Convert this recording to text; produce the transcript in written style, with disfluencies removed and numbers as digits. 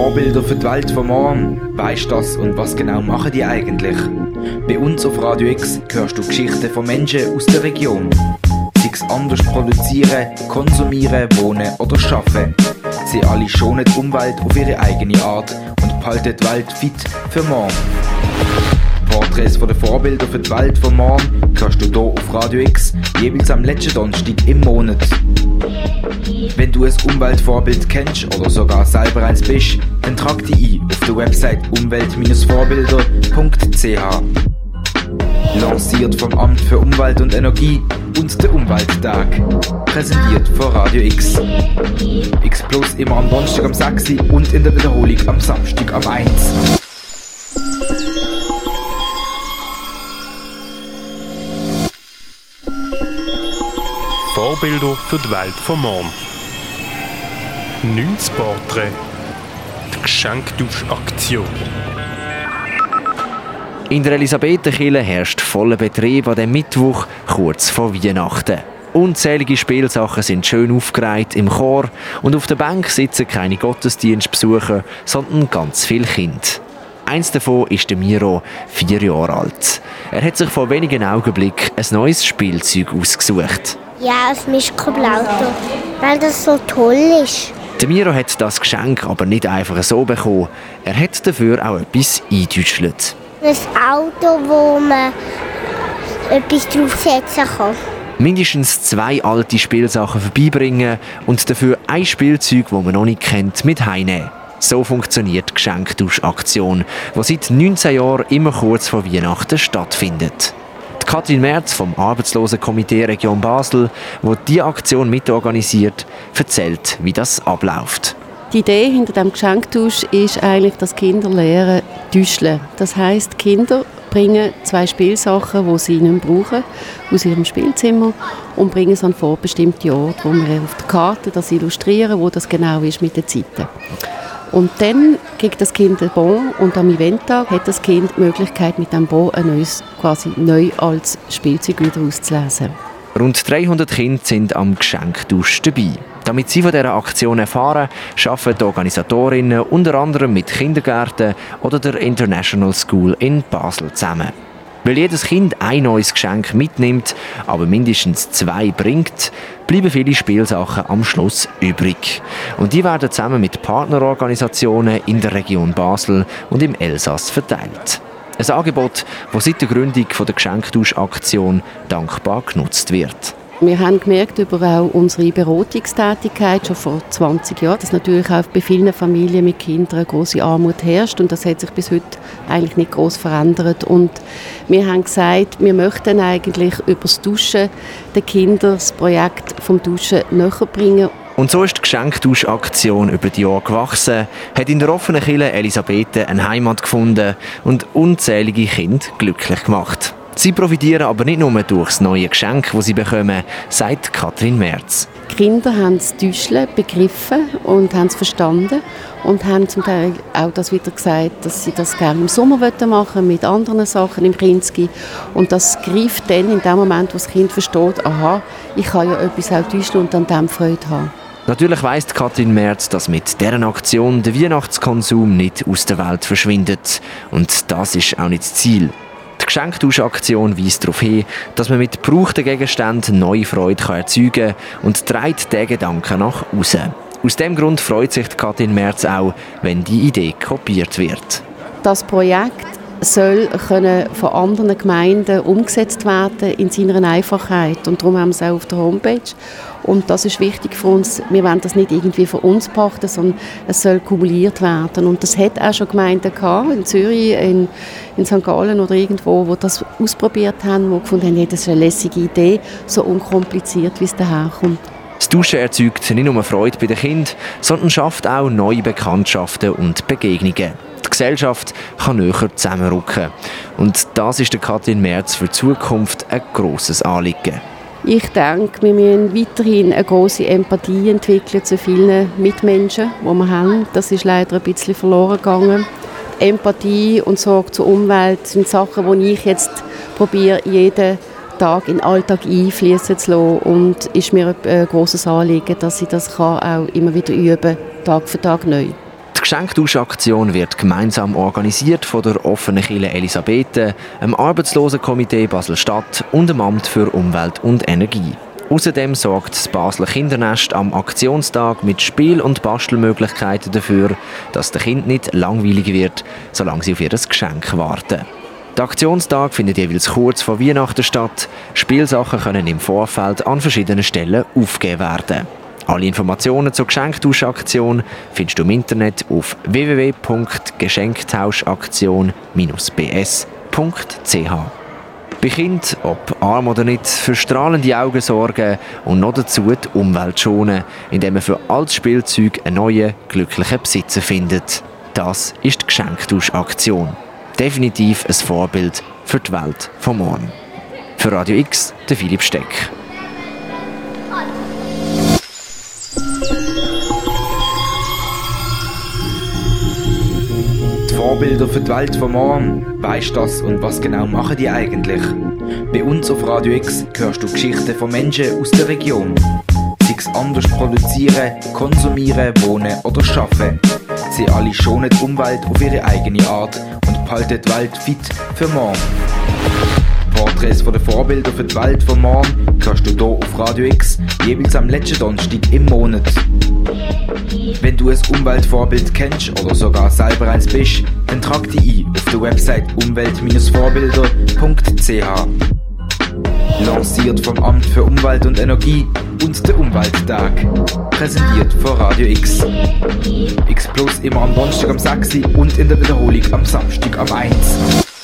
Vorbilder für die Welt von morgen. Weisst du das und was genau machen die eigentlich? Bei uns auf Radio X hörst du Geschichten von Menschen aus der Region. Sei es anders produzieren, konsumieren, wohnen oder arbeiten. Sie alle schonen die Umwelt auf ihre eigene Art und behalten die Welt fit für morgen. Porträts von den Vorbildern für die Welt von morgen hörst du hier auf Radio X, jeweils am letzten Donnerstag im Monat. Wenn du ein Umweltvorbild kennst oder sogar selber eins bist, dann trag dich ein auf der Website umwelt-vorbilder.ch. Lanciert vom Amt für Umwelt und Energie und der Umwelttag. Präsentiert von Radio X. X Plus immer am Donnerstag am 6 und in der Wiederholung am Samstag am 1. Vorbilder für die Welt von morgen. 9. Porträt. Die Geschenktauschaktion. In der Elisabethenkirche herrscht voller Betrieb an dem Mittwoch kurz vor Weihnachten. Unzählige Spielsachen sind schön aufgereiht im Chor und auf der Bank sitzen keine Gottesdienstbesucher, sondern ganz viele Kinder. Eins davon ist der Miro, 4 Jahre alt. Er hat sich vor wenigen Augenblicken ein neues Spielzeug ausgesucht. Ja, ein Mischkabelauto, weil das so toll ist. Der Miro hat das Geschenk aber nicht einfach so bekommen. Er hat dafür auch etwas eingedütschelt. Ein Auto, wo man etwas draufsetzen kann. Mindestens 2 alte Spielsachen vorbeibringen und dafür ein Spielzeug, das man noch nicht kennt, mit heimnehmen. So funktioniert die Geschenktauschaktion, die seit 19 Jahren immer kurz vor Weihnachten stattfindet. Die Katrin Merz vom Arbeitslosenkomitee Region Basel, die diese Aktion mitorganisiert, erzählt, wie das abläuft. Die Idee hinter dem Geschenktausch ist eigentlich, dass Kinder lernen täuscheln. Das heisst, Kinder bringen 2 Spielsachen, die sie nicht mehr brauchen, aus ihrem Spielzimmer und bringen es an vorbestimmte Orte, wo wir auf der Karte das illustrieren, wo das genau ist mit den Zeiten. Und dann kriegt das Kind einen Bon und am Eventtag hat das Kind die Möglichkeit, mit dem Bon ein neues, quasi neu als Spielzeug wieder auszulesen. Rund 300 Kinder sind am Geschenktausch dabei. Damit sie von dieser Aktion erfahren, arbeiten die Organisatorinnen unter anderem mit Kindergärten oder der International School in Basel zusammen. Weil jedes Kind ein neues Geschenk mitnimmt, aber mindestens 2 bringt, bleiben viele Spielsachen am Schluss übrig. Und die werden zusammen mit Partnerorganisationen in der Region Basel und im Elsass verteilt. Ein Angebot, das seit der Gründung der Geschenktauschaktion dankbar genutzt wird. Wir haben gemerkt über auch unsere Beratungstätigkeit schon vor 20 Jahren, dass natürlich auch bei vielen Familien mit Kindern eine grosse Armut herrscht und das hat sich bis heute eigentlich nicht gross verändert. Und wir haben gesagt, wir möchten eigentlich über das Duschen den Kindern das Projekt vom Duschen näher bringen. Und so ist die Geschenktauschaktion über die Jahre gewachsen, hat in der offenen Kirche Elisabethe eine Heimat gefunden und unzählige Kinder glücklich gemacht. Sie profitieren aber nicht nur durch das neue Geschenk, das sie bekommen, sagt Katrin Merz. Die Kinder haben das Täuscheln begriffen und haben es verstanden und haben zum Teil auch das wieder gesagt, dass sie das gerne im Sommer machen wollen, mit anderen Sachen im Kinski. Und das greift dann in dem Moment, wo das Kind versteht, aha, ich kann ja etwas auch täuscheln und an dem Freude haben. Natürlich weiss Katrin Merz, dass mit dieser Aktion der Weihnachtskonsum nicht aus der Welt verschwindet. Und das ist auch nicht das Ziel. Die Geschenktauschaktion weist darauf hin, dass man mit gebrauchten Gegenständen neue Freude erzeugen kann und trägt diesen Gedanken nach außen. Aus diesem Grund freut sich Katrin Merz auch, wenn die Idee kopiert wird. Das Projekt soll von anderen Gemeinden umgesetzt werden in seiner Einfachheit. Und darum haben wir es auch auf der Homepage. Und das ist wichtig für uns. Wir wollen das nicht irgendwie für uns pachten, sondern es soll kumuliert werden. Und das hat auch schon Gemeinden gehabt, in Zürich, in St. Gallen oder irgendwo, die das ausprobiert haben, die gefunden haben, hey, das ist eine lässige Idee, so unkompliziert, wie es daherkommt. Das Duschen erzeugt nicht nur Freude bei den Kindern, sondern schafft auch neue Bekanntschaften und Begegnungen. Die Gesellschaft kann näher zusammenrücken. Und das ist der Katrin Merz für die Zukunft ein grosses Anliegen. Ich denke, wir müssen weiterhin eine grosse Empathie entwickeln zu vielen Mitmenschen, die wir haben. Das ist leider ein bisschen verloren gegangen. Empathie und Sorge zur Umwelt sind Sachen, die ich jetzt probiere, jeden Tag in den Alltag einfließen zu lassen. Und ist mir ein grosses Anliegen, dass ich das auch immer wieder üben kann, Tag für Tag neu. Die Geschenktauschaktion wird gemeinsam organisiert von der Offenen Kirche Elisabethen, dem Arbeitslosenkomitee Basel-Stadt und dem Amt für Umwelt und Energie. Außerdem sorgt das Basler Kindernest am Aktionstag mit Spiel- und Bastelmöglichkeiten dafür, dass den Kindern nicht langweilig wird, solange sie auf ihr Geschenk warten. Der Aktionstag findet jeweils kurz vor Weihnachten statt. Spielsachen können im Vorfeld an verschiedenen Stellen aufgegeben werden. Alle Informationen zur Geschenktauschaktion findest du im Internet auf www.geschenktauschaktion-bs.ch. Bei Kindern, ob arm oder nicht, für strahlende Augen sorgen und noch dazu die Umwelt schonen, indem man für altes Spielzeug einen neuen, glücklichen Besitzer findet. Das ist die Geschenktauschaktion. Definitiv ein Vorbild für die Welt von morgen. Für Radio X, der Philipp Steck. Vorbilder für die Welt von morgen. Weisst du das und was genau machen die eigentlich? Bei uns auf Radio X hörst du Geschichten von Menschen aus der Region. Sei es anders produzieren, konsumieren, wohnen oder arbeiten. Sie alle schonen die Umwelt auf ihre eigene Art und behalten die Welt fit für morgen. Porträts von den Vorbildern für die Welt von morgen hörst du hier auf Radio X, jeweils am letzten Donnerstag im Monat. Wenn du ein Umweltvorbild kennst oder sogar selber eins bist, dann trag dich ein auf der Website umwelt-vorbilder.ch. Lanciert vom Amt für Umwelt und Energie und der Umwelttag. Präsentiert von Radio X. X Plus immer am Donnerstag am 6 und in der Wiederholung am Samstag am 1.